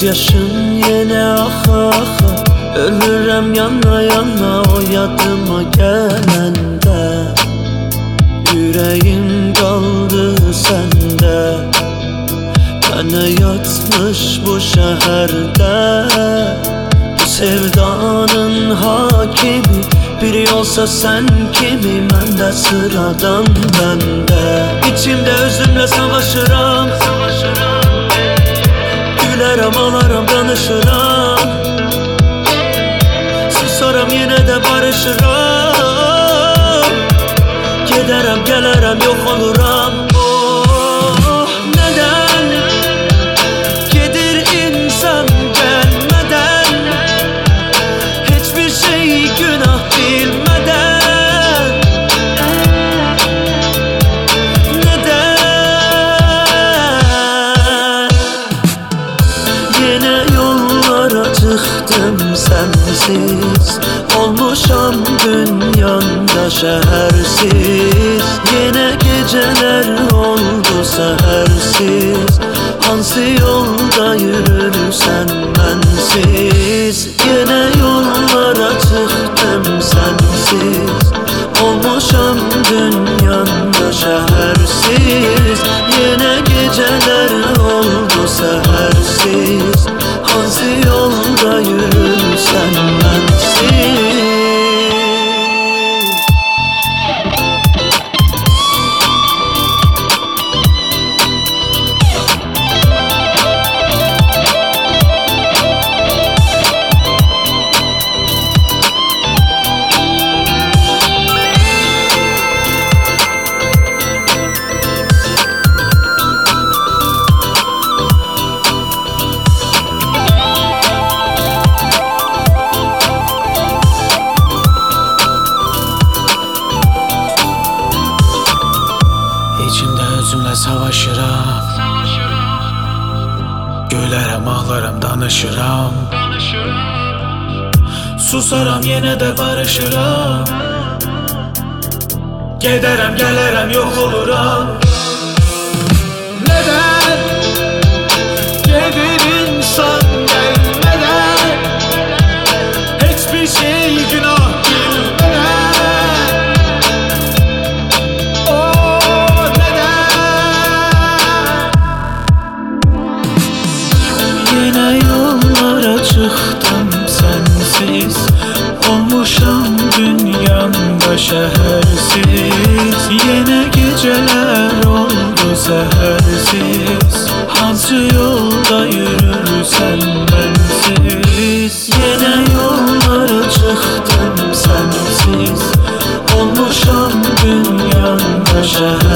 Gözyaşın yine axa axa, ölürəm yana yana o yadıma gələndə. Ürəyim qaldı səndə, mənə yatmış bu şəhərdə. Bu sevdanın hakimi biri olsa sen kimi, məndə sıradan bəndə. İçimdə özümlə savaşıram, gülərəm, ağlaram, danışıram. Susaram, yenə də barışıram. Gedərəm, gələrəm, yox oluram. Oh, nədən gedir insan gəlmədən, heç bir şey günah bilmədən? Nədən yenə yollara çıxdım sensiz? Olmuşam dünyanda şəhərsiz. Yenə gecələr oldu səhərsiz. Hansı yolda yürürsən mənsiz? Yenə yollara çıxdım sensiz. Olmuşam dünyanda şəhərsiz. Yenə gecələr oldu səhərsiz. Hansı yolda yürürsən mənsiz? İçimdə özümlə savaşıram, gülərəm, ağlaram, danışıram. Susaram, yenə də barışıram. Gedərəm, gələrəm, yox oluram. Nədən gedir insan gəlmədən, heç bir şey günah bilmədən? Yine yollara çıktım sensiz. Olmuşam dünyamda şəhərsiz. Yine geceler oldu səhərsiz. Hansı yolda yürürsən mənsiz? Yine yollara çıktım sensiz. Olmuşam dünyamda şəhərsiz.